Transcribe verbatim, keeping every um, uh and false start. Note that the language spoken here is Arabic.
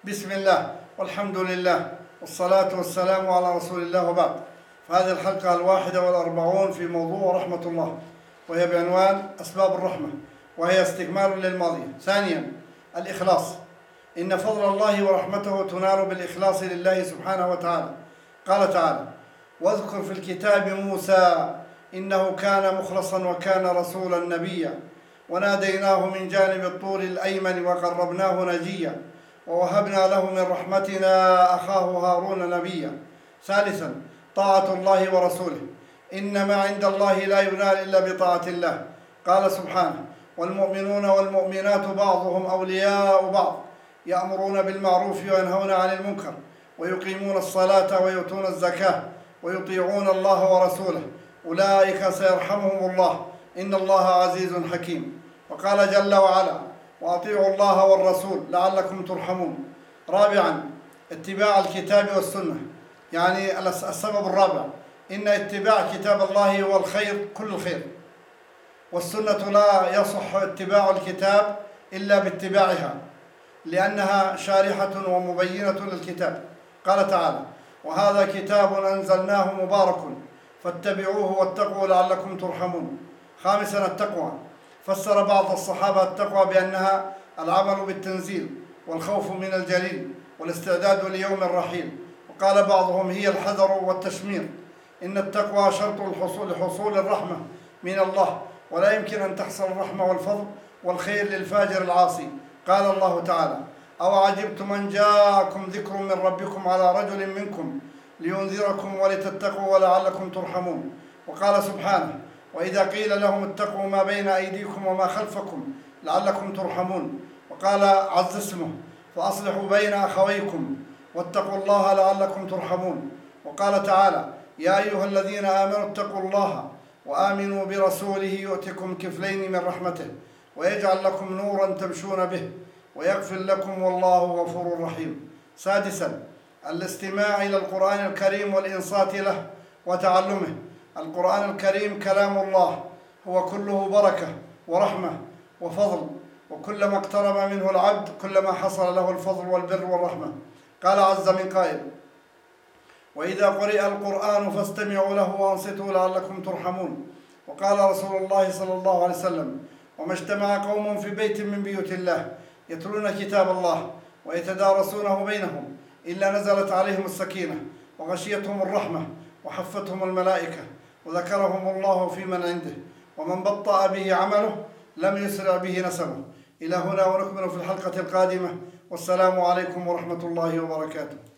بسم الله والحمد لله والصلاة والسلام على رسول الله وبعد. فهذه الحلقة الواحدة والأربعون في موضوع رحمة الله، وهي بعنوان أسباب الرحمة، وهي استكمال للماضي. ثانيا، الإخلاص. إن فضل الله ورحمته تنال بالإخلاص لله سبحانه وتعالى. قال تعالى: واذكر في الكتاب موسى إنه كان مخلصا وكان رسولا نبيا وناديناه من جانب الطور الأيمن وقربناه نجيا ووهبنا له من رحمتنا أخاه هارون نبيا. ثالثا، طاعة الله ورسوله. إن ما عند الله لا ينال إلا بطاعة الله. قال سبحانه: والمؤمنون والمؤمنات بعضهم أولياء بعض يأمرون بالمعروف وينهون عن المنكر ويقيمون الصلاة ويؤتون الزكاة ويطيعون الله ورسوله أولئك سيرحمهم الله إن الله عزيز حكيم. وقال جل وعلا: وأطيعوا الله والرسول لعلكم ترحمون. رابعا، اتباع الكتاب والسنة. يعني السبب الرابع، إن اتباع كتاب الله هو الخير كل الخير، والسنة لا يصح اتباع الكتاب إلا باتباعها لأنها شارحة ومبينة للكتاب. قال تعالى: وهذا كتاب أنزلناه مبارك فاتبعوه واتقوا لعلكم ترحمون. خامسا، التقوى. فسر بعض الصحابة التقوى بأنها العمل بالتنزيل والخوف من الجليل والاستعداد ليوم الرحيل. وقال بعضهم: هي الحذر والتشمير. إن التقوى شرط الحصول لحصول الرحمة من الله، ولا يمكن أن تحصل الرحمة والفضل والخير للفاجر العاصي. قال الله تعالى: أو عجبتم أن جاءكم ذكر من ربكم على رجل منكم لينذركم ولتتقوا ولعلكم ترحمون. وقال سبحانه: وإذا قيل لهم اتقوا ما بين أيديكم وما خلفكم لعلكم ترحمون. وقال عز اسمه: فأصلحوا بين أخويكم واتقوا الله لعلكم ترحمون. وقال تعالى: يا أيها الذين آمنوا اتقوا الله وآمنوا برسوله يؤتكم كفلين من رحمته ويجعل لكم نورا تمشون به ويغفر لكم والله غفور رحيم. سادسا، الاستماع إلى القرآن الكريم والإنصات له وتعلمه. القرآن الكريم كلام الله، هو كله بركة ورحمة وفضل، وكلما اقترب منه العبد كلما حصل له الفضل والبر والرحمة. قال عز من قائل: وإذا قرئ القرآن فاستمعوا له وأنصتوا لعلكم ترحمون. وقال رسول الله صلى الله عليه وسلم: وما اجتمع قوم في بيت من بيوت الله يتلون كتاب الله ويتدارسونه بينهم إلا نزلت عليهم السكينة وغشيتهم الرحمة وحفتهم الملائكة وذكرهم الله في من عنده، ومن بطأ به عمله لم يسرع به نسبه. إلى هنا ونكمل في الحلقة القادمة، والسلام عليكم ورحمة الله وبركاته.